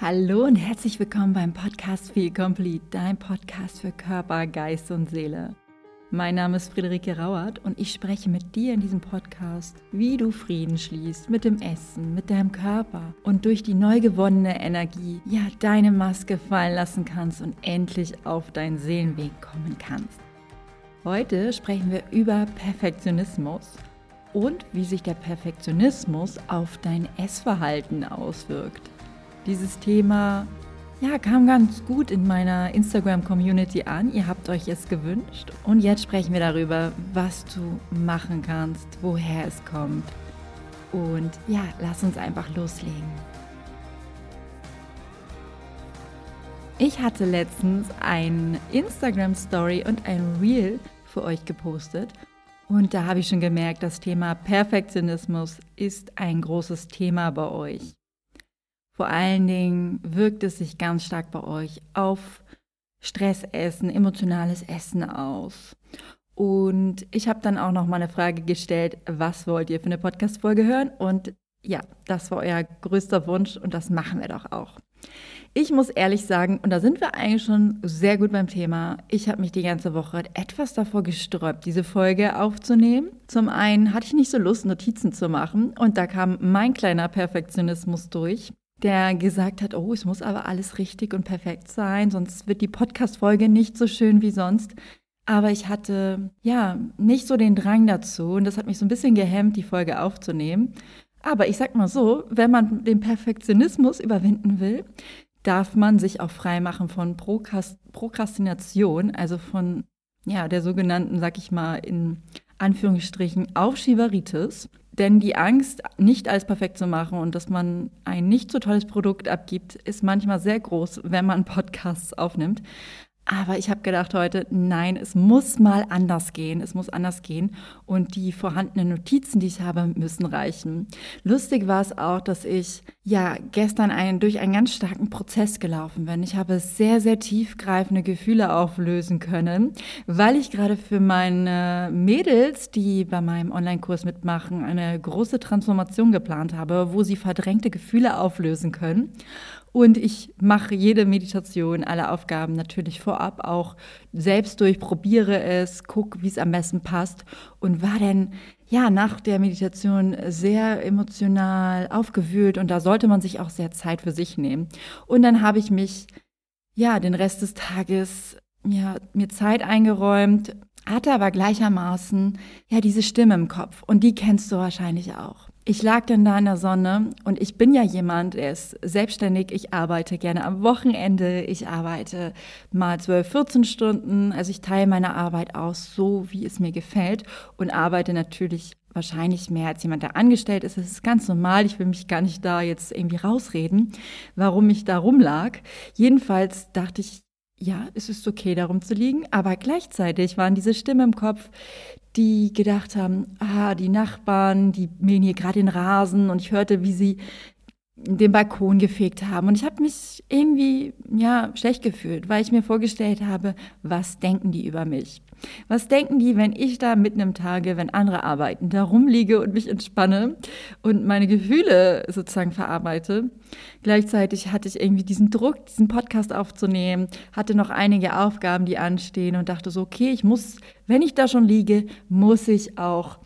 Hallo und herzlich willkommen beim Podcast Feel Complete, dein Podcast für Körper, Geist und Seele. Mein Name ist Friederike Rauert und ich spreche mit dir in diesem Podcast, wie du Frieden schließt mit dem Essen, mit deinem Körper und durch die neu gewonnene Energie, deine Maske fallen lassen kannst und endlich auf deinen Seelenweg kommen kannst. Heute sprechen wir über Perfektionismus und wie sich der Perfektionismus auf dein Essverhalten auswirkt. Dieses Thema kam ganz gut in meiner Instagram-Community an. Ihr habt euch es gewünscht. Und jetzt sprechen wir darüber, was du machen kannst, woher es kommt. Und lass uns einfach loslegen. Ich hatte letztens ein Instagram-Story und ein Reel für euch gepostet. Und da habe ich schon gemerkt, das Thema Perfektionismus ist ein großes Thema bei euch. Vor allen Dingen wirkt es sich ganz stark bei euch auf Stressessen, emotionales Essen aus. Und ich habe dann auch noch mal eine Frage gestellt, was wollt ihr für eine Podcast-Folge hören? Und das war euer größter Wunsch und das machen wir doch auch. Ich muss ehrlich sagen, und da sind wir eigentlich schon sehr gut beim Thema, ich habe mich die ganze Woche etwas davor gesträubt, diese Folge aufzunehmen. Zum einen hatte ich nicht so Lust, Notizen zu machen und da kam mein kleiner Perfektionismus durch, der gesagt hat, es muss aber alles richtig und perfekt sein, sonst wird die Podcast-Folge nicht so schön wie sonst. Aber ich hatte nicht so den Drang dazu und das hat mich so ein bisschen gehemmt, die Folge aufzunehmen. Aber ich sag mal so, wenn man den Perfektionismus überwinden will, darf man sich auch freimachen von Prokrastination, also von der sogenannten, sag ich mal, in Anführungsstrichen Aufschieberitis. Denn die Angst, nicht alles perfekt zu machen und dass man ein nicht so tolles Produkt abgibt, ist manchmal sehr groß, wenn man Podcasts aufnimmt. Aber ich habe gedacht heute, nein, es muss mal anders gehen. Es muss anders gehen und die vorhandenen Notizen, die ich habe, müssen reichen. Lustig war es auch, dass ich gestern durch einen ganz starken Prozess gelaufen bin. Ich habe sehr, sehr tiefgreifende Gefühle auflösen können, weil ich gerade für meine Mädels, die bei meinem Online-Kurs mitmachen, eine große Transformation geplant habe, wo sie verdrängte Gefühle auflösen können. Und ich mache jede Meditation, alle Aufgaben natürlich vorab auch selbst durch, probiere es, gucke, wie es am besten passt und war dann nach der Meditation sehr emotional aufgewühlt und da sollte man sich auch sehr Zeit für sich nehmen. Und dann habe ich mich den Rest des Tages mir Zeit eingeräumt, hatte aber gleichermaßen diese Stimme im Kopf und die kennst du wahrscheinlich auch. Ich lag dann da in der Sonne und ich bin ja jemand, der ist selbstständig, ich arbeite gerne am Wochenende, ich arbeite mal 12, 14 Stunden, also ich teile meine Arbeit aus, so wie es mir gefällt und arbeite natürlich wahrscheinlich mehr als jemand, der angestellt ist. Das ist ganz normal, ich will mich gar nicht da jetzt irgendwie rausreden, warum ich da rumlag. Jedenfalls dachte ich, es ist okay, darum zu liegen, aber gleichzeitig waren diese Stimmen im Kopf, die gedacht haben, die Nachbarn, die mähen hier gerade den Rasen und ich hörte, wie sie den Balkon gefegt haben und ich habe mich irgendwie schlecht gefühlt, weil ich mir vorgestellt habe, was denken die über mich? Was denken die, wenn ich da mitten im Tage, wenn andere arbeiten, da rumliege und mich entspanne und meine Gefühle sozusagen verarbeite? Gleichzeitig hatte ich irgendwie diesen Druck, diesen Podcast aufzunehmen, hatte noch einige Aufgaben, die anstehen und dachte so, okay, ich muss, wenn ich da schon liege, muss ich auch,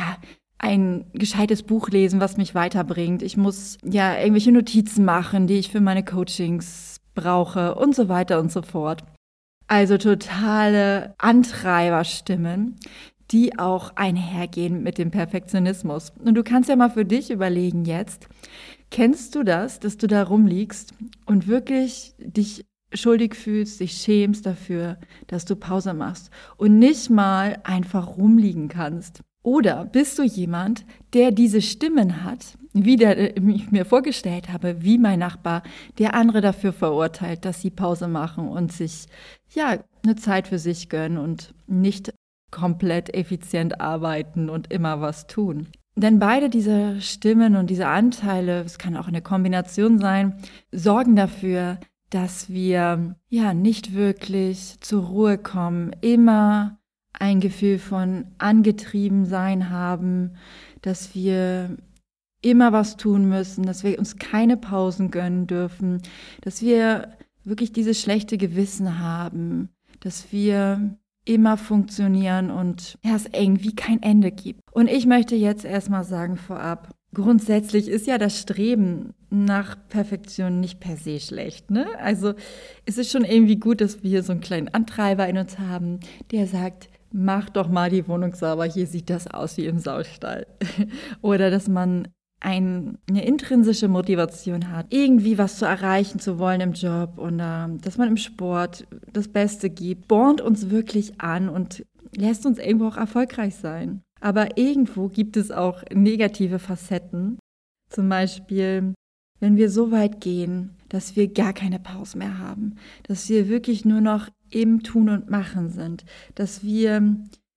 ein gescheites Buch lesen, was mich weiterbringt. Ich muss irgendwelche Notizen machen, die ich für meine Coachings brauche und so weiter und so fort. Also totale Antreiberstimmen, die auch einhergehen mit dem Perfektionismus. Und du kannst ja mal für dich überlegen jetzt, kennst du das, dass du da rumliegst und wirklich dich schuldig fühlst, dich schämst dafür, dass du Pause machst und nicht mal einfach rumliegen kannst? Oder bist du jemand, der diese Stimmen hat, wie ich mir vorgestellt habe, wie mein Nachbar, der andere dafür verurteilt, dass sie Pause machen und sich eine Zeit für sich gönnen und nicht komplett effizient arbeiten und immer was tun? Denn beide diese Stimmen und diese Anteile, es kann auch eine Kombination sein, sorgen dafür, dass wir nicht wirklich zur Ruhe kommen, immer ein Gefühl von Angetriebensein haben, dass wir immer was tun müssen, dass wir uns keine Pausen gönnen dürfen, dass wir wirklich dieses schlechte Gewissen haben, dass wir immer funktionieren und es irgendwie kein Ende gibt. Und ich möchte jetzt erstmal sagen vorab, grundsätzlich ist ja das Streben nach Perfektion nicht per se schlecht, ne? Also es ist schon irgendwie gut, dass wir so einen kleinen Antreiber in uns haben, der sagt, mach doch mal die Wohnung sauber, hier sieht das aus wie im Saustall. Oder dass man eine intrinsische Motivation hat, irgendwie was zu erreichen zu wollen im Job und dass man im Sport das Beste gibt, spornt uns wirklich an und lässt uns irgendwo auch erfolgreich sein. Aber irgendwo gibt es auch negative Facetten. Zum Beispiel, wenn wir so weit gehen, dass wir gar keine Pause mehr haben, dass wir wirklich nur noch im Tun und Machen sind, dass wir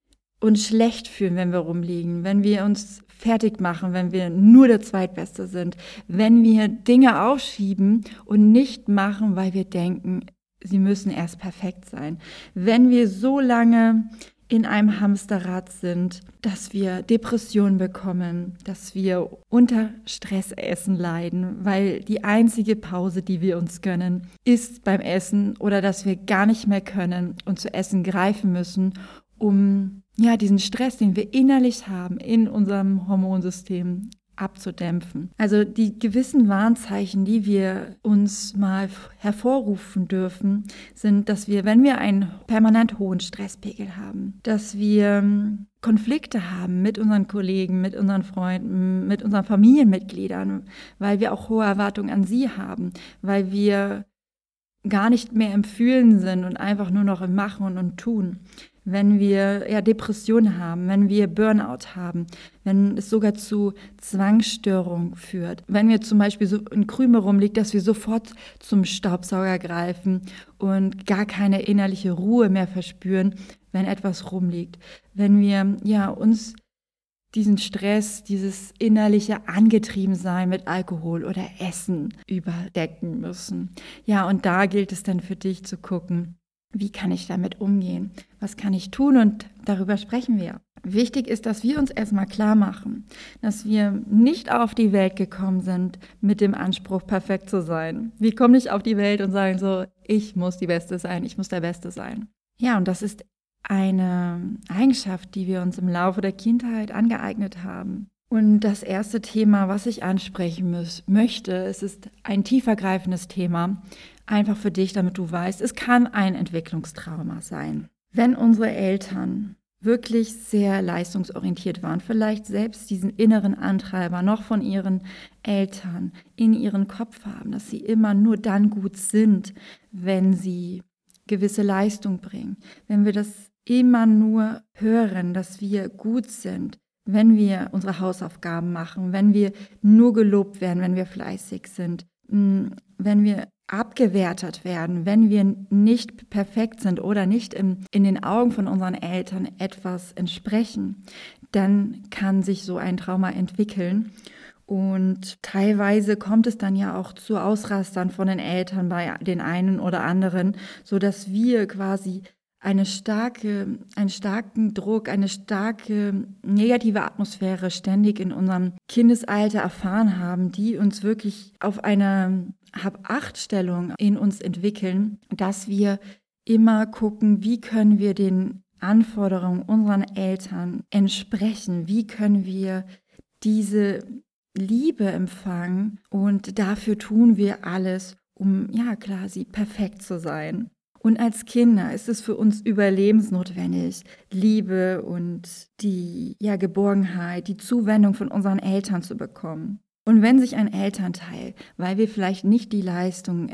uns schlecht fühlen, wenn wir rumliegen, wenn wir uns fertig machen, wenn wir nur der Zweitbeste sind, wenn wir Dinge aufschieben und nicht machen, weil wir denken, sie müssen erst perfekt sein. Wenn wir so lange in einem Hamsterrad sind, dass wir Depressionen bekommen, dass wir unter Stressessen leiden, weil die einzige Pause, die wir uns gönnen, ist beim Essen oder dass wir gar nicht mehr können und zu Essen greifen müssen, um diesen Stress, den wir innerlich haben, in unserem Hormonsystem abzudämpfen. Also die gewissen Warnzeichen, die wir uns mal hervorrufen dürfen, sind, dass wir, wenn wir einen permanent hohen Stresspegel haben, dass wir Konflikte haben mit unseren Kollegen, mit unseren Freunden, mit unseren Familienmitgliedern, weil wir auch hohe Erwartungen an sie haben, weil wir gar nicht mehr im Fühlen sind und einfach nur noch im Machen und Tun. Wenn wir Depressionen haben, wenn wir Burnout haben, wenn es sogar zu Zwangsstörung führt, wenn wir zum Beispiel so ein Krümel rumliegt, dass wir sofort zum Staubsauger greifen und gar keine innerliche Ruhe mehr verspüren, wenn etwas rumliegt, wenn wir uns diesen Stress, dieses innerliche Angetriebensein mit Alkohol oder Essen überdecken müssen. Ja, und da gilt es dann für dich zu gucken, wie kann ich damit umgehen? Was kann ich tun? Und darüber sprechen wir. Wichtig ist, dass wir uns erstmal klar machen, dass wir nicht auf die Welt gekommen sind mit dem Anspruch, perfekt zu sein. Wir kommen nicht auf die Welt und sagen so, ich muss die Beste sein, ich muss der Beste sein. Ja, und das ist eine Eigenschaft, die wir uns im Laufe der Kindheit angeeignet haben. Und das erste Thema, was ich ansprechen möchte, es ist ein tiefergreifendes Thema, einfach für dich, damit du weißt, es kann ein Entwicklungstrauma sein. Wenn unsere Eltern wirklich sehr leistungsorientiert waren, vielleicht selbst diesen inneren Antreiber noch von ihren Eltern in ihren Kopf haben, dass sie immer nur dann gut sind, wenn sie gewisse Leistung bringen, wenn wir das immer nur hören, dass wir gut sind, wenn wir unsere Hausaufgaben machen, wenn wir nur gelobt werden, wenn wir fleißig sind, wenn wir abgewertet werden, wenn wir nicht perfekt sind oder nicht in den Augen von unseren Eltern etwas entsprechen, dann kann sich so ein Trauma entwickeln. Und teilweise kommt es dann ja auch zu Ausrastern von den Eltern bei den einen oder anderen, sodass wir quasi einen starken Druck, eine starke negative Atmosphäre ständig in unserem Kindesalter erfahren haben, die uns wirklich auf eine Hab-Acht-Stellung in uns entwickeln, dass wir immer gucken, wie können wir den Anforderungen unserer Eltern entsprechen, wie können wir diese Liebe empfangen und dafür tun wir alles, um quasi perfekt zu sein. Und als Kinder ist es für uns überlebensnotwendig, Liebe und die Geborgenheit, die Zuwendung von unseren Eltern zu bekommen. Und wenn sich ein Elternteil, weil wir vielleicht nicht der Leistung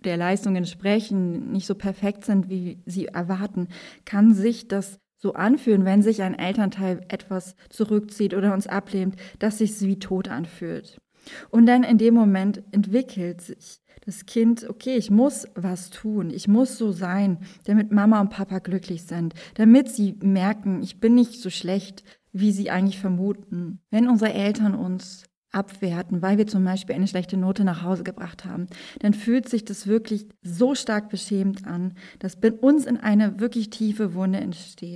entsprechen, nicht so perfekt sind, wie sie erwarten, kann sich das so anfühlen, wenn sich ein Elternteil etwas zurückzieht oder uns ablehnt, dass sich wie tot anfühlt. Und dann in dem Moment entwickelt sich das Kind, okay, ich muss was tun, ich muss so sein, damit Mama und Papa glücklich sind, damit sie merken, ich bin nicht so schlecht, wie sie eigentlich vermuten. Wenn unsere Eltern uns abwerten, weil wir zum Beispiel eine schlechte Note nach Hause gebracht haben, dann fühlt sich das wirklich so stark beschämend an, dass bei uns in eine wirklich tiefe Wunde entsteht.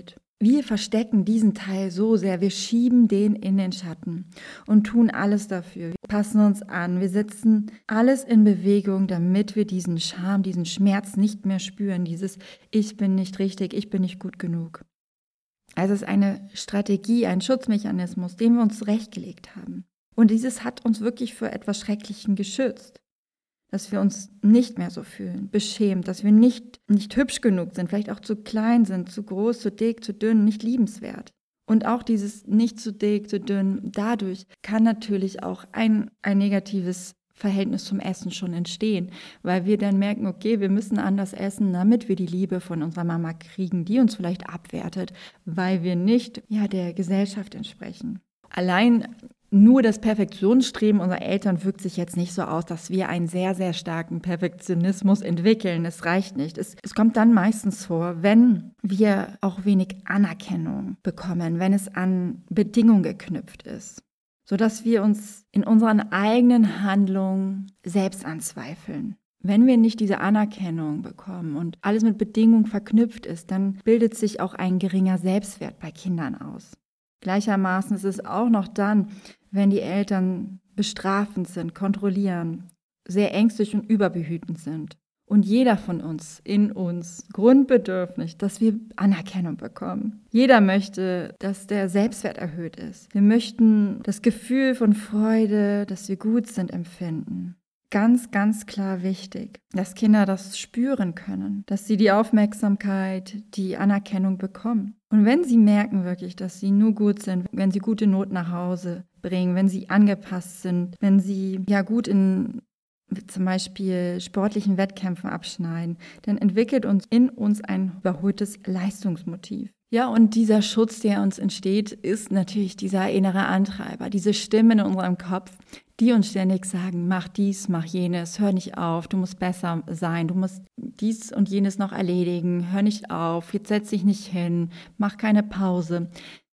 wir verstecken diesen Teil so sehr, wir schieben den in den Schatten und tun alles dafür. Wir passen uns an, wir setzen alles in Bewegung, damit wir diesen Scham, diesen Schmerz nicht mehr spüren, dieses Ich bin nicht richtig, ich bin nicht gut genug. Also es ist eine Strategie, ein Schutzmechanismus, den wir uns zurechtgelegt haben. Und dieses hat uns wirklich vor etwas Schrecklichem geschützt. Dass wir uns nicht mehr so fühlen, beschämt, dass wir nicht hübsch genug sind, vielleicht auch zu klein sind, zu groß, zu dick, zu dünn, nicht liebenswert. Und auch dieses nicht zu dick, zu dünn, dadurch kann natürlich auch ein negatives Verhältnis zum Essen schon entstehen, weil wir dann merken, okay, wir müssen anders essen, damit wir die Liebe von unserer Mama kriegen, die uns vielleicht abwertet, weil wir nicht der Gesellschaft entsprechen. Allein nur das Perfektionsstreben unserer Eltern wirkt sich jetzt nicht so aus, dass wir einen sehr, sehr starken Perfektionismus entwickeln. Es reicht nicht. Es kommt dann meistens vor, wenn wir auch wenig Anerkennung bekommen, wenn es an Bedingungen geknüpft ist, sodass wir uns in unseren eigenen Handlungen selbst anzweifeln. Wenn wir nicht diese Anerkennung bekommen und alles mit Bedingungen verknüpft ist, dann bildet sich auch ein geringer Selbstwert bei Kindern aus. Gleichermaßen ist es auch noch dann, wenn die Eltern bestrafend sind, kontrollieren, sehr ängstlich und überbehütend sind. Und jeder von uns, in uns, grundbedürftig, dass wir Anerkennung bekommen. Jeder möchte, dass der Selbstwert erhöht ist. Wir möchten das Gefühl von Freude, dass wir gut sind, empfinden. Ganz, ganz klar wichtig, dass Kinder das spüren können, dass sie die Aufmerksamkeit, die Anerkennung bekommen. Und wenn sie merken wirklich, dass sie nur gut sind, wenn sie gute Noten nach Hause bringen, wenn sie angepasst sind, wenn sie gut in zum Beispiel sportlichen Wettkämpfen abschneiden, dann entwickelt uns in uns ein überholtes Leistungsmotiv. Ja, und dieser Schutz, der uns entsteht, ist natürlich dieser innere Antreiber, diese Stimmen in unserem Kopf, die uns ständig sagen, mach dies, mach jenes, hör nicht auf, du musst besser sein, du musst dies und jenes noch erledigen, hör nicht auf, jetzt setz dich nicht hin, mach keine Pause.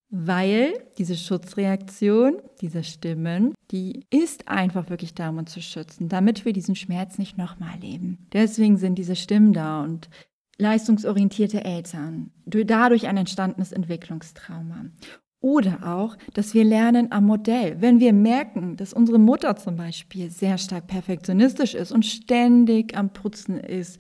Weil diese Schutzreaktion, diese Stimmen, die ist einfach wirklich da, um uns zu schützen, damit wir diesen Schmerz nicht nochmal erleben. Deswegen sind diese Stimmen da und leistungsorientierte Eltern, dadurch ein entstandenes Entwicklungstrauma. Oder auch, dass wir lernen am Modell. Wenn wir merken, dass unsere Mutter zum Beispiel sehr stark perfektionistisch ist und ständig am Putzen ist,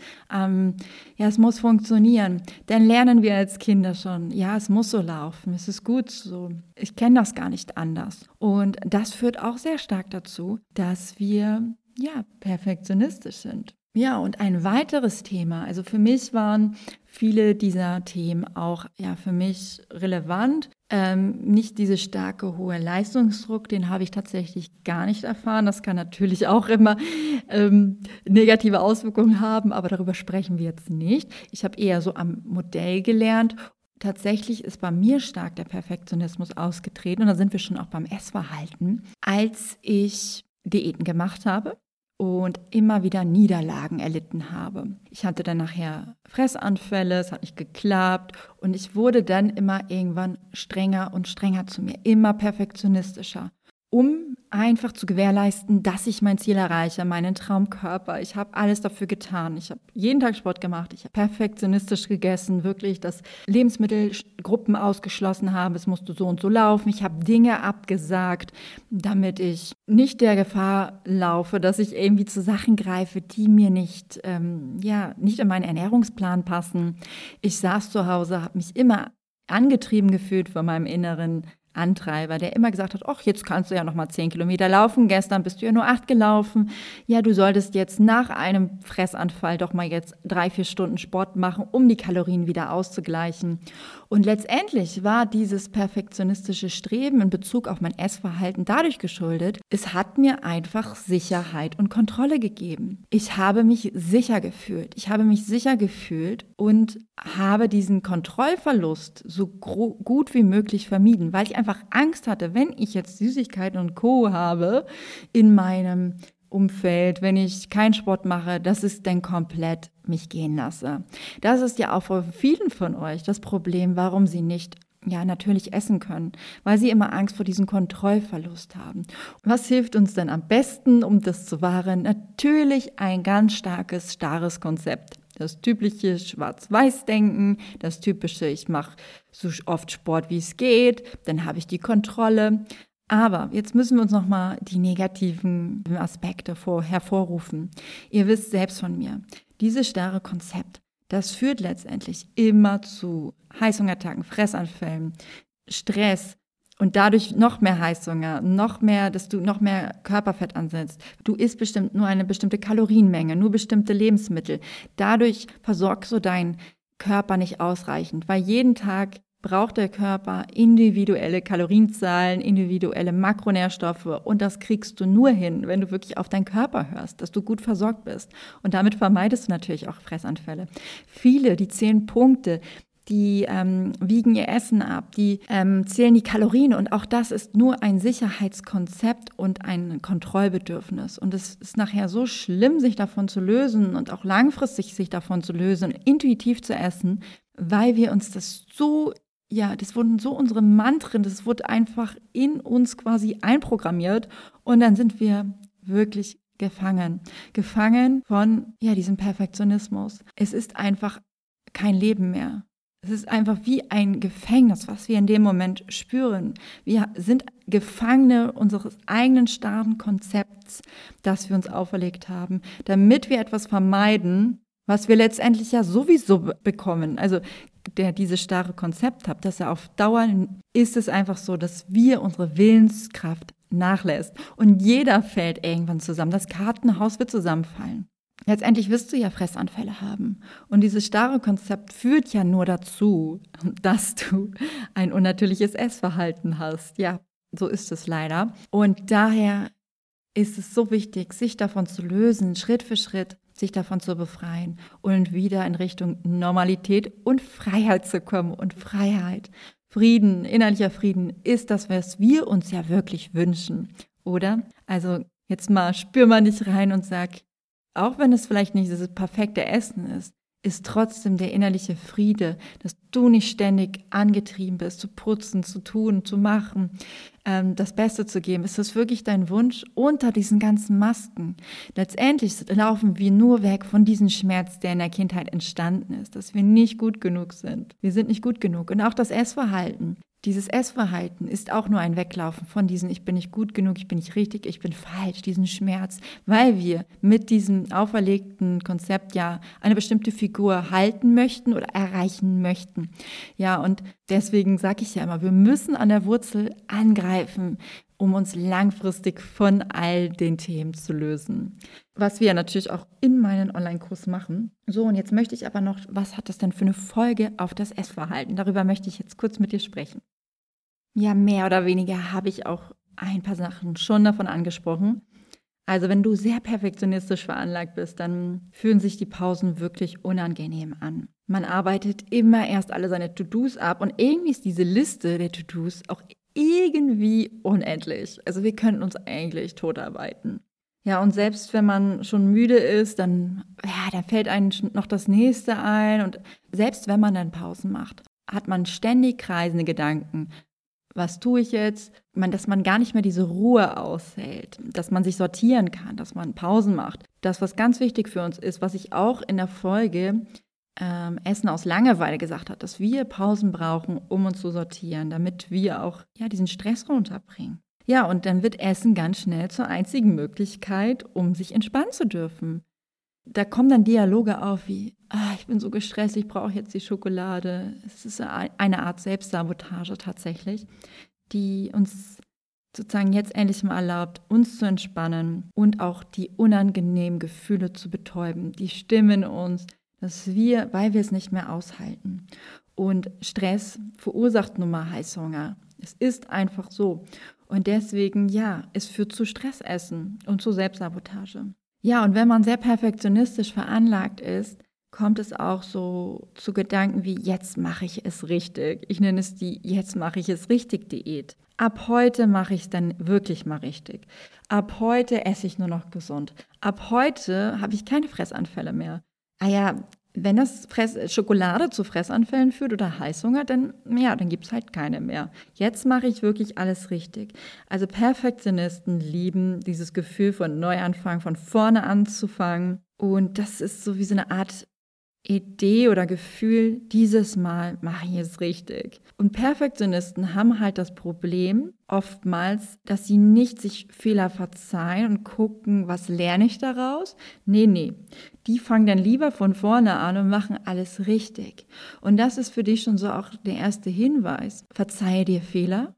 es muss funktionieren, dann lernen wir als Kinder schon, es muss so laufen, es ist gut so. Ich kenne das gar nicht anders. Und das führt auch sehr stark dazu, dass wir perfektionistisch sind. Ja, und ein weiteres Thema, also für mich waren viele dieser Themen auch für mich relevant. Nicht dieser starke, hohe Leistungsdruck, den habe ich tatsächlich gar nicht erfahren. Das kann natürlich auch immer negative Auswirkungen haben, aber darüber sprechen wir jetzt nicht. Ich habe eher so am Modell gelernt. Tatsächlich ist bei mir stark der Perfektionismus ausgetreten und da sind wir schon auch beim Essverhalten, als ich Diäten gemacht habe und immer wieder Niederlagen erlitten habe. Ich hatte dann nachher Fressanfälle, es hat nicht geklappt und ich wurde dann immer irgendwann strenger und strenger zu mir, immer perfektionistischer, um einfach zu gewährleisten, dass ich mein Ziel erreiche, meinen Traumkörper. Ich habe alles dafür getan. Ich habe jeden Tag Sport gemacht. Ich habe perfektionistisch gegessen, wirklich, dass Lebensmittelgruppen ausgeschlossen habe. Es musste so und so laufen. Ich habe Dinge abgesagt, damit ich nicht der Gefahr laufe, dass ich irgendwie zu Sachen greife, die mir nicht in meinen Ernährungsplan passen. Ich saß zu Hause, habe mich immer angetrieben gefühlt von meinem inneren Antreiber, der immer gesagt hat, ach, jetzt kannst du ja noch mal 10 Kilometer laufen, gestern bist du ja nur 8 gelaufen, ja, du solltest jetzt nach einem Fressanfall doch mal jetzt 3-4 Stunden Sport machen, um die Kalorien wieder auszugleichen. Und letztendlich war dieses perfektionistische Streben in Bezug auf mein Essverhalten dadurch geschuldet, es hat mir einfach Sicherheit und Kontrolle gegeben. Ich habe mich sicher gefühlt. Und habe diesen Kontrollverlust so gut wie möglich vermieden, weil ich einfach Angst hatte, wenn ich jetzt Süßigkeiten und Co. habe in meinem Umfeld, wenn ich keinen Sport mache, dass es dann komplett mich gehen lasse. Das ist ja auch für vielen von euch das Problem, warum sie nicht natürlich essen können, weil sie immer Angst vor diesem Kontrollverlust haben. Was hilft uns denn am besten, um das zu wahren? Natürlich ein ganz starres Konzept. Das typische Schwarz-Weiß-Denken, das typische, ich mache so oft Sport, wie es geht, dann habe ich die Kontrolle. Aber jetzt müssen wir uns nochmal die negativen Aspekte hervorrufen. Ihr wisst selbst von mir, dieses starre Konzept, das führt letztendlich immer zu Heißhungerattacken, Fressanfällen, Stress und dadurch noch mehr Heißhunger, noch mehr, dass du noch mehr Körperfett ansetzt. Du isst bestimmt nur eine bestimmte Kalorienmenge, nur bestimmte Lebensmittel. Dadurch versorgst du deinen Körper nicht ausreichend, weil jeden Tag braucht der Körper individuelle Kalorienzahlen, individuelle Makronährstoffe und das kriegst du nur hin, wenn du wirklich auf deinen Körper hörst, dass du gut versorgt bist. Und damit vermeidest du natürlich auch Fressanfälle. Viele, die 10 Punkte, die wiegen ihr Essen ab, die zählen die Kalorien und auch das ist nur ein Sicherheitskonzept und ein Kontrollbedürfnis. Und es ist nachher so schlimm, sich davon zu lösen und auch langfristig sich davon zu lösen und intuitiv zu essen, weil wir uns das so, ja, das wurden so unsere Mantren, das wurde einfach in uns quasi einprogrammiert und dann sind wir wirklich gefangen von, ja, diesem Perfektionismus. Es ist einfach kein Leben mehr. Es ist einfach wie ein Gefängnis, was wir in dem Moment spüren. Wir sind Gefangene unseres eigenen starren Konzepts, das wir uns auferlegt haben, damit wir etwas vermeiden, was wir letztendlich ja sowieso bekommen. Also dieses starre Konzept hat, dass er auf Dauer ist es einfach so, dass wir unsere Willenskraft nachlässt. Und jeder fällt irgendwann zusammen. Das Kartenhaus wird zusammenfallen. Letztendlich wirst du ja Fressanfälle haben. Und dieses starre Konzept führt ja nur dazu, dass du ein unnatürliches Essverhalten hast. Ja, so ist es leider. Und daher ist es so wichtig, sich davon zu lösen, Schritt für Schritt, sich davon zu befreien und wieder in Richtung Normalität und Freiheit zu kommen. Und Freiheit, Frieden, innerlicher Frieden ist das, was wir uns ja wirklich wünschen, oder? Also jetzt mal spür mal nicht rein und sag, auch wenn es vielleicht nicht das perfekte Essen ist trotzdem der innerliche Friede, dass du nicht ständig angetrieben bist, zu putzen, zu tun, zu machen, das Beste zu geben. Ist das wirklich dein Wunsch unter diesen ganzen Masken? Letztendlich laufen wir nur weg von diesem Schmerz, der in der Kindheit entstanden ist, dass wir nicht gut genug sind. Wir sind nicht gut genug. Und auch das Essverhalten. Dieses Essverhalten ist auch nur ein Weglaufen von diesem ich bin nicht gut genug, ich bin nicht richtig, ich bin falsch, diesen Schmerz, weil wir mit diesem auferlegten Konzept ja eine bestimmte Figur halten möchten oder erreichen möchten. Ja, und deswegen sage ich ja immer, wir müssen an der Wurzel angreifen, um uns langfristig von all den Themen zu lösen. Was wir ja natürlich auch in meinen Online-Kurs machen. So, und jetzt möchte ich aber noch, was hat das denn für eine Folge auf das Essverhalten? Darüber möchte ich jetzt kurz mit dir sprechen. Ja, mehr oder weniger habe ich auch ein paar Sachen schon davon angesprochen. Also wenn du sehr perfektionistisch veranlagt bist, dann fühlen sich die Pausen wirklich unangenehm an. Man arbeitet immer erst alle seine To-Dos ab und irgendwie ist diese Liste der To-Dos auch irgendwie unendlich. Also wir könnten uns eigentlich totarbeiten. Ja, und selbst wenn man schon müde ist, dann fällt einem noch das Nächste ein. Und selbst wenn man dann Pausen macht, hat man ständig kreisende Gedanken. Was tue ich jetzt? Dass man gar nicht mehr diese Ruhe aushält, dass man sich sortieren kann, dass man Pausen macht. Das, was ganz wichtig für uns ist, was ich auch in der Folge Essen aus Langeweile gesagt habe, dass wir Pausen brauchen, um uns zu sortieren, damit wir auch diesen Stress runterbringen. Ja, und dann wird Essen ganz schnell zur einzigen Möglichkeit, um sich entspannen zu dürfen. Da kommen dann Dialoge auf wie, ich bin so gestresst, ich brauche jetzt die Schokolade. Es ist eine Art Selbstsabotage tatsächlich, die uns sozusagen jetzt endlich mal erlaubt, uns zu entspannen und auch die unangenehmen Gefühle zu betäuben. Die stimmen uns, weil wir es nicht mehr aushalten. Und Stress verursacht nun mal Heißhunger. Es ist einfach so. Und deswegen, es führt zu Stressessen und zu Selbstsabotage. Ja, und wenn man sehr perfektionistisch veranlagt ist, kommt es auch so zu Gedanken wie, jetzt mache ich es richtig. Ich nenne es die Jetzt mache ich es richtig Diät. Ab heute mache ich es dann wirklich mal richtig. Ab heute esse ich nur noch gesund. Ab heute habe ich keine Fressanfälle mehr. Wenn das Schokolade zu Fressanfällen führt oder Heißhunger, dann gibt es halt keine mehr. Jetzt mache ich wirklich alles richtig. Also Perfektionisten lieben dieses Gefühl von Neuanfang, von vorne anzufangen. Und das ist so wie so eine Art Idee oder Gefühl, dieses Mal mache ich es richtig. Und Perfektionisten haben halt das Problem oftmals, dass sie nicht sich Fehler verzeihen und gucken, was lerne ich daraus? Nee. Die fangen dann lieber von vorne an und machen alles richtig. Und das ist für dich schon so auch der erste Hinweis. Verzeihe dir Fehler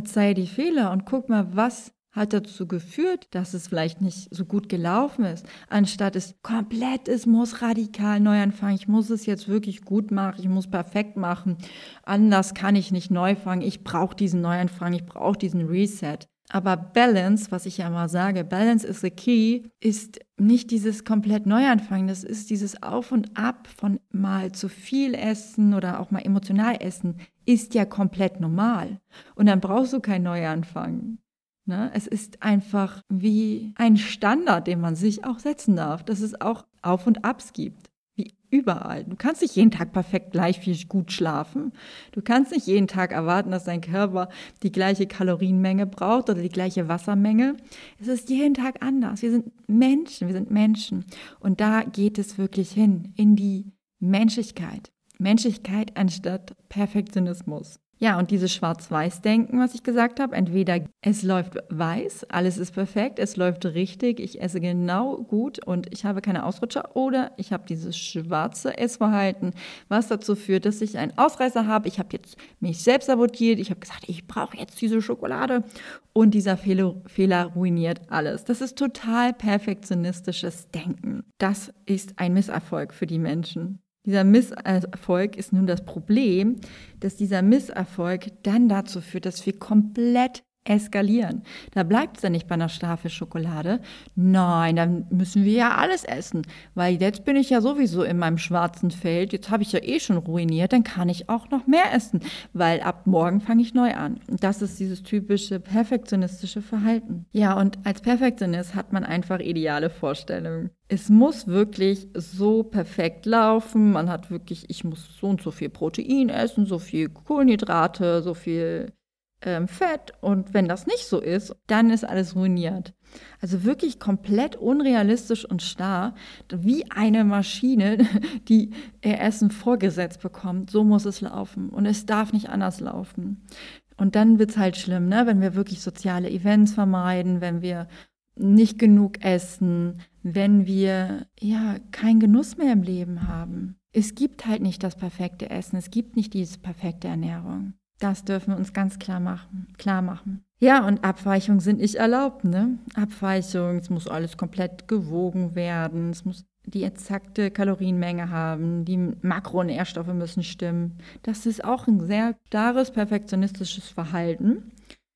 und guck mal, was hat dazu geführt, dass es vielleicht nicht so gut gelaufen ist, anstatt es komplett, es muss radikal neu anfangen, ich muss es jetzt wirklich gut machen, ich muss perfekt machen, anders kann ich nicht neu fangen, ich brauche diesen Neuanfang, ich brauche diesen Reset. Aber Balance, was ich ja immer sage, Balance is the key, ist nicht dieses komplett Neuanfangen, das ist dieses Auf und Ab von mal zu viel essen oder auch mal emotional essen, ist ja komplett normal. Und dann brauchst du kein Neuanfang. Ne? Es ist einfach wie ein Standard, den man sich auch setzen darf, dass es auch Auf und Abs gibt, wie überall. Du kannst nicht jeden Tag perfekt gleich viel gut schlafen. Du kannst nicht jeden Tag erwarten, dass dein Körper die gleiche Kalorienmenge braucht oder die gleiche Wassermenge. Es ist jeden Tag anders. Wir sind Menschen. Und da geht es wirklich hin, in die Menschlichkeit. Menschlichkeit anstatt Perfektionismus. Ja, und dieses Schwarz-Weiß-Denken, was ich gesagt habe, entweder es läuft weiß, alles ist perfekt, es läuft richtig, ich esse genau gut und ich habe keine Ausrutscher, oder ich habe dieses schwarze Essverhalten, was dazu führt, dass ich einen Ausreißer habe. Ich habe jetzt mich selbst sabotiert, ich habe gesagt, ich brauche jetzt diese Schokolade und dieser Fehler ruiniert alles. Das ist total perfektionistisches Denken. Das ist ein Misserfolg für die Menschen. Dieser Misserfolg ist nun das Problem, dass dieser Misserfolg dann dazu führt, dass wir komplett eskalieren. Da bleibt es ja nicht bei einer Tafel Schokolade. Nein, dann müssen wir ja alles essen, weil jetzt bin ich ja sowieso in meinem schwarzen Feld, jetzt habe ich ja schon ruiniert, dann kann ich auch noch mehr essen, weil ab morgen fange ich neu an. Und das ist dieses typische perfektionistische Verhalten. Ja, und als Perfektionist hat man einfach ideale Vorstellungen. Es muss wirklich so perfekt laufen, man hat wirklich, ich muss so und so viel Protein essen, so viel Kohlenhydrate, so viel Fett, und wenn das nicht so ist, dann ist alles ruiniert. Also wirklich komplett unrealistisch und starr, wie eine Maschine, die ihr Essen vorgesetzt bekommt. So muss es laufen und es darf nicht anders laufen. Und dann wird es halt schlimm, ne? Wenn wir wirklich soziale Events vermeiden, wenn wir nicht genug essen, wenn wir keinen Genuss mehr im Leben haben. Es gibt halt nicht das perfekte Essen, es gibt nicht diese perfekte Ernährung. Das dürfen wir uns ganz klar machen. Ja, und Abweichungen sind nicht erlaubt, ne? Abweichungen, es muss alles komplett gewogen werden, es muss die exakte Kalorienmenge haben, die Makronährstoffe müssen stimmen. Das ist auch ein sehr starres perfektionistisches Verhalten,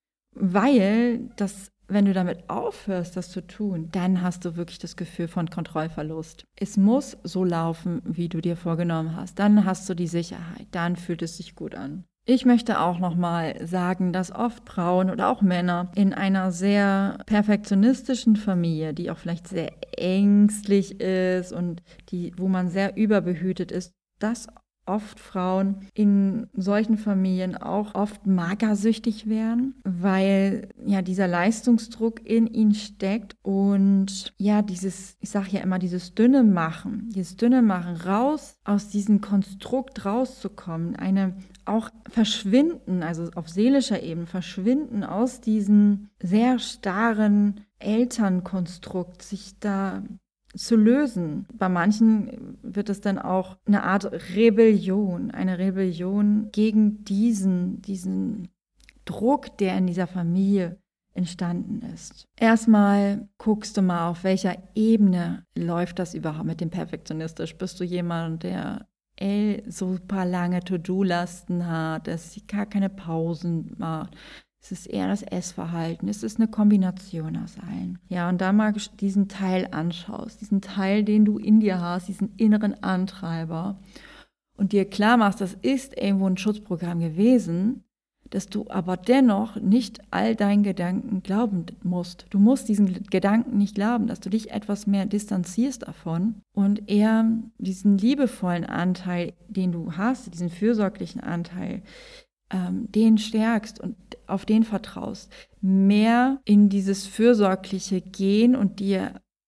weil wenn du damit aufhörst, das zu tun, dann hast du wirklich das Gefühl von Kontrollverlust. Es muss so laufen, wie du dir vorgenommen hast. Dann hast du die Sicherheit, dann fühlt es sich gut an. Ich möchte auch nochmal sagen, dass oft Frauen oder auch Männer in einer sehr perfektionistischen Familie, die auch vielleicht sehr ängstlich ist und wo man sehr überbehütet ist, dass oft Frauen in solchen Familien auch oft magersüchtig werden, weil dieser Leistungsdruck in ihnen steckt und ich sage ja immer, dieses dünne Machen, raus aus diesem Konstrukt rauszukommen, auch verschwinden, also auf seelischer Ebene verschwinden aus diesem sehr starren Elternkonstrukt, sich da zu lösen. Bei manchen wird es dann auch eine Art Rebellion gegen diesen Druck, der in dieser Familie entstanden ist. Erstmal guckst du mal, auf welcher Ebene läuft das überhaupt mit dem Perfektionistisch. Bist du jemand, der super lange To-Do-Lasten hat, dass sie gar keine Pausen macht? Es ist eher das Essverhalten, es ist eine Kombination aus allen. Ja, und da mal diesen Teil anschaust, diesen Teil, den du in dir hast, diesen inneren Antreiber, und dir klar machst, das ist irgendwo ein Schutzprogramm gewesen, dass du aber dennoch nicht all deinen Gedanken glauben musst. Du musst diesen Gedanken nicht glauben, dass du dich etwas mehr distanzierst davon und eher diesen liebevollen Anteil, den du hast, diesen fürsorglichen Anteil, den stärkst und auf den vertraust, mehr in dieses Fürsorgliche gehen und dir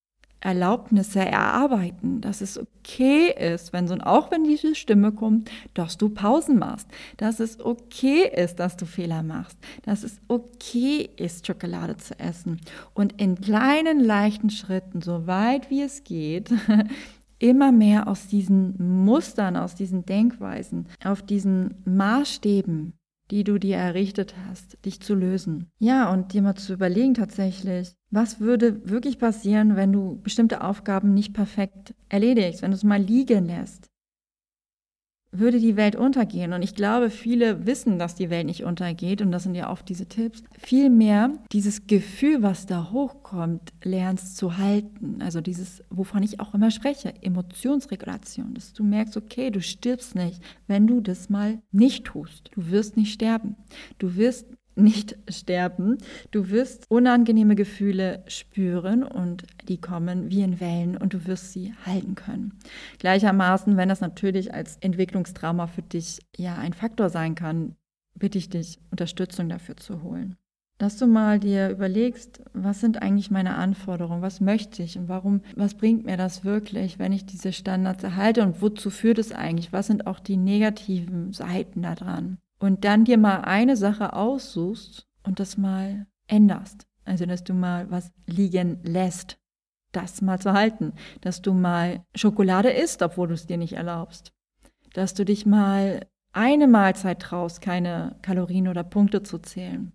Erlaubnisse erarbeiten, dass es okay ist, auch wenn diese Stimme kommt, dass du Pausen machst, dass es okay ist, dass du Fehler machst, dass es okay ist, Schokolade zu essen und in kleinen, leichten Schritten, so weit wie es geht, immer mehr aus diesen Mustern, aus diesen Denkweisen, auf diesen Maßstäben, die du dir errichtet hast, dich zu lösen. Ja, und dir mal zu überlegen tatsächlich, was würde wirklich passieren, wenn du bestimmte Aufgaben nicht perfekt erledigst, wenn du es mal liegen lässt? Würde die Welt untergehen? Und ich glaube, viele wissen, dass die Welt nicht untergeht und das sind ja oft diese Tipps. Vielmehr dieses Gefühl, was da hochkommt, lernst zu halten. Also dieses, wovon ich auch immer spreche, Emotionsregulation, dass du merkst, okay, du stirbst nicht, wenn du das mal nicht tust. Du wirst nicht sterben. Du wirst nicht sterben. Du wirst unangenehme Gefühle spüren und die kommen wie in Wellen und du wirst sie halten können. Gleichermaßen, wenn das natürlich als Entwicklungstrauma für dich ja ein Faktor sein kann, bitte ich dich, Unterstützung dafür zu holen. Dass du mal dir überlegst, was sind eigentlich meine Anforderungen, was möchte ich und was bringt mir das wirklich, wenn ich diese Standards erhalte und wozu führt es eigentlich, was sind auch die negativen Seiten daran? Und dann dir mal eine Sache aussuchst und das mal änderst. Also, dass du mal was liegen lässt, das mal zu halten. Dass du mal Schokolade isst, obwohl du es dir nicht erlaubst. Dass du dich mal eine Mahlzeit traust, keine Kalorien oder Punkte zu zählen.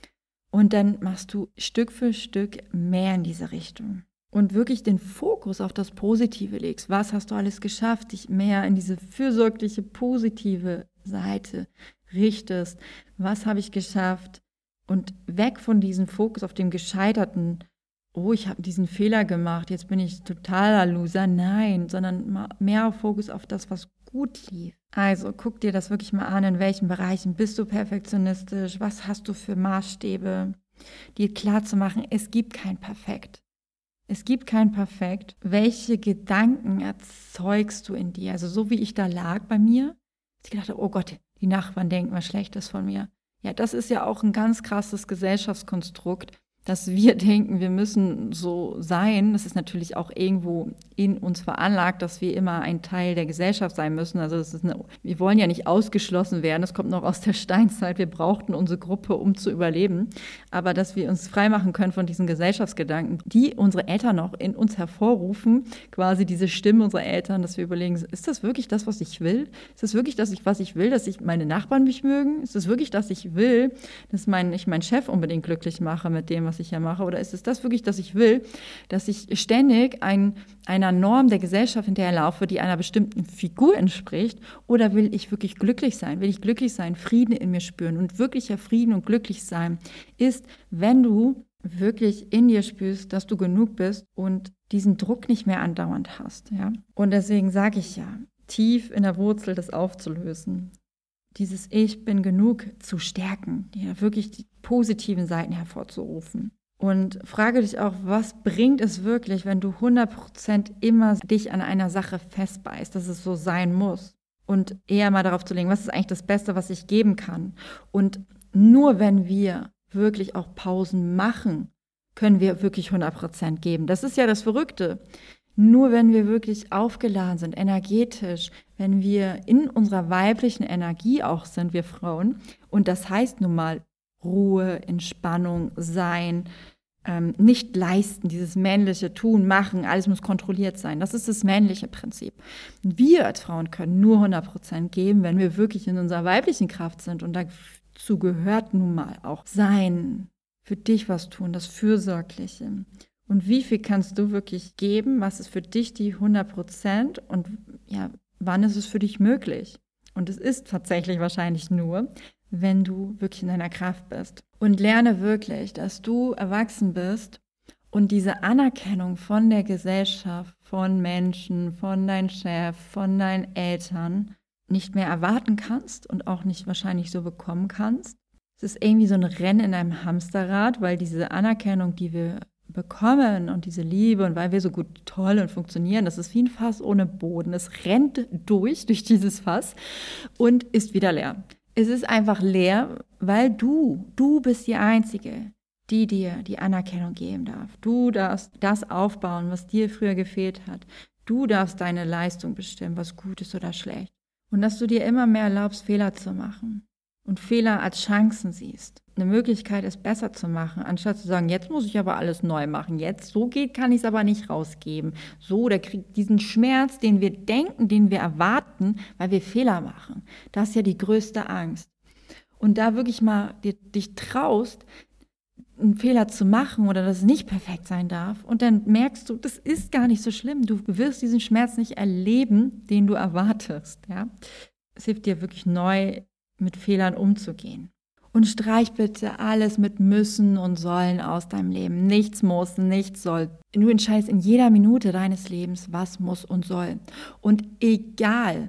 Und dann machst du Stück für Stück mehr in diese Richtung. Und wirklich den Fokus auf das Positive legst. Was hast du alles geschafft? Dich mehr in diese fürsorgliche, positive Seite richtest. Was habe ich geschafft? Und weg von diesem Fokus auf dem Gescheiterten. Oh, ich habe diesen Fehler gemacht, jetzt bin ich totaler Loser. Nein, sondern mehr Fokus auf das, was gut lief. Also guck dir das wirklich mal an, in welchen Bereichen bist du perfektionistisch? Was hast du für Maßstäbe? Dir klar zu machen, es gibt kein Perfekt. Es gibt kein Perfekt. Welche Gedanken erzeugst du in dir? Also so wie ich da lag bei mir, ich dachte, oh Gott, die Nachbarn denken was Schlechtes von mir. Ja, das ist ja auch ein ganz krasses Gesellschaftskonstrukt, dass wir denken, wir müssen so sein. Das ist natürlich auch irgendwo in uns veranlagt, dass wir immer ein Teil der Gesellschaft sein müssen. Also wir wollen ja nicht ausgeschlossen werden. Das kommt noch aus der Steinzeit. Wir brauchten unsere Gruppe, um zu überleben. Aber dass wir uns freimachen können von diesen Gesellschaftsgedanken, die unsere Eltern noch in uns hervorrufen, quasi diese Stimme unserer Eltern, dass wir überlegen, ist das wirklich das, was ich will? Ist das wirklich das, was ich will, dass meine Nachbarn mich mögen? Ist das wirklich, dass ich will, dass ich meinen Chef unbedingt glücklich mache mit dem, was ich ja mache? Oder ist es das wirklich, dass ich will, dass ich ständig einer Norm der Gesellschaft hinterherlaufe, die einer bestimmten Figur entspricht? Oder will ich wirklich glücklich sein? Will ich glücklich sein, Frieden in mir spüren? Und wirklicher Frieden und glücklich sein ist, wenn du wirklich in dir spürst, dass du genug bist und diesen Druck nicht mehr andauernd hast. Ja? Und deswegen sage ich ja, tief in der Wurzel das aufzulösen. Dieses Ich bin genug zu stärken, ja, wirklich die positiven Seiten hervorzurufen. Und frage dich auch, was bringt es wirklich, wenn du 100% immer dich an einer Sache festbeißt, dass es so sein muss? Und eher mal darauf zu legen, was ist eigentlich das Beste, was ich geben kann? Und nur wenn wir wirklich auch Pausen machen, können wir wirklich 100% geben. Das ist ja das Verrückte. Nur wenn wir wirklich aufgeladen sind, energetisch, wenn wir in unserer weiblichen Energie auch sind, wir Frauen, und das heißt nun mal Ruhe, Entspannung, Sein, nicht leisten, dieses männliche Tun, machen, alles muss kontrolliert sein. Das ist das männliche Prinzip. Wir als Frauen können nur 100% geben, wenn wir wirklich in unserer weiblichen Kraft sind. Und dazu gehört nun mal auch Sein, für dich was tun, das Fürsorgliche. Und wie viel kannst du wirklich geben? Was ist für dich die 100%? Und ja, wann ist es für dich möglich? Und es ist tatsächlich wahrscheinlich nur, wenn du wirklich in deiner Kraft bist. Und lerne wirklich, dass du erwachsen bist und diese Anerkennung von der Gesellschaft, von Menschen, von deinem Chef, von deinen Eltern nicht mehr erwarten kannst und auch nicht wahrscheinlich so bekommen kannst. Es ist irgendwie so ein Rennen in einem Hamsterrad, weil diese Anerkennung, die wir bekommen und diese Liebe und weil wir so gut toll und funktionieren, das ist wie ein Fass ohne Boden. Es rennt durch dieses Fass und ist wieder leer. Es ist einfach leer, weil du bist die Einzige, die dir die Anerkennung geben darf. Du darfst das aufbauen, was dir früher gefehlt hat. Du darfst deine Leistung bestimmen, was gut ist oder schlecht. Und dass du dir immer mehr erlaubst, Fehler zu machen und Fehler als Chancen siehst. Eine Möglichkeit, es besser zu machen, anstatt zu sagen, jetzt muss ich aber alles neu machen. Jetzt, so geht, kann ich es aber nicht rausgeben. So, der kriegt diesen Schmerz, den wir denken, den wir erwarten, weil wir Fehler machen. Das ist ja die größte Angst. Und da wirklich mal dich traust, einen Fehler zu machen oder dass es nicht perfekt sein darf und dann merkst du, das ist gar nicht so schlimm. Du wirst diesen Schmerz nicht erleben, den du erwartest. Ja? Es hilft dir wirklich neu, mit Fehlern umzugehen. Und streich bitte alles mit müssen und sollen aus deinem Leben. Nichts muss, nichts soll. Du entscheidest in jeder Minute deines Lebens, was muss und soll. Und egal,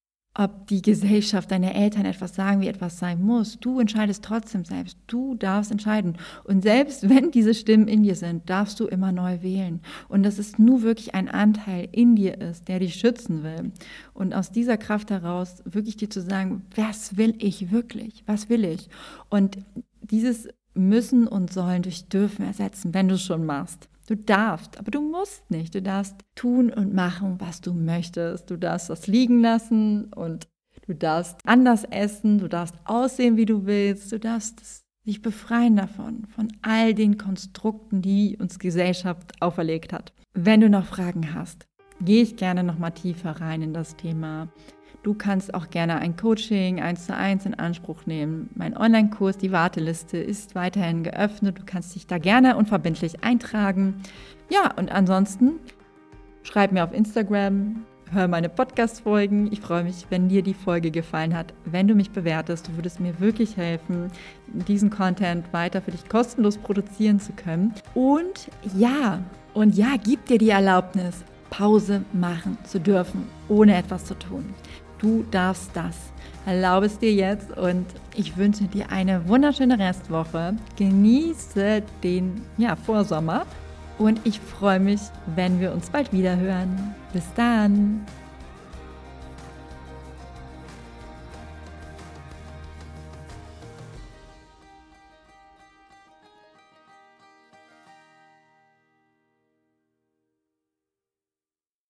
ob die Gesellschaft, deine Eltern etwas sagen, wie etwas sein muss, du entscheidest trotzdem selbst. Du darfst entscheiden. Und selbst wenn diese Stimmen in dir sind, darfst du immer neu wählen. Und dass es nur wirklich ein Anteil in dir ist, der dich schützen will. Und aus dieser Kraft heraus wirklich dir zu sagen, was will ich wirklich? Was will ich? Und dieses Müssen und Sollen durch Dürfen ersetzen, wenn du es schon machst. Du darfst, aber du musst nicht. Du darfst tun und machen, was du möchtest. Du darfst das liegen lassen und du darfst anders essen. Du darfst aussehen, wie du willst. Du darfst dich befreien davon, von all den Konstrukten, die uns Gesellschaft auferlegt hat. Wenn du noch Fragen hast, gehe ich gerne noch mal tiefer rein in das Thema. Du kannst auch gerne ein Coaching 1:1 in Anspruch nehmen. Mein Online-Kurs, die Warteliste, ist weiterhin geöffnet. Du kannst dich da gerne unverbindlich eintragen. Ja, und ansonsten schreib mir auf Instagram, hör meine Podcast-Folgen. Ich freue mich, wenn dir die Folge gefallen hat, wenn du mich bewertest. Du würdest mir wirklich helfen, diesen Content weiter für dich kostenlos produzieren zu können. Und ja, gib dir die Erlaubnis, Pause machen zu dürfen, ohne etwas zu tun. Du darfst das. Erlaube es dir jetzt und ich wünsche dir eine wunderschöne Restwoche. Genieße den Vorsommer und ich freue mich, wenn wir uns bald wieder hören. Bis dann!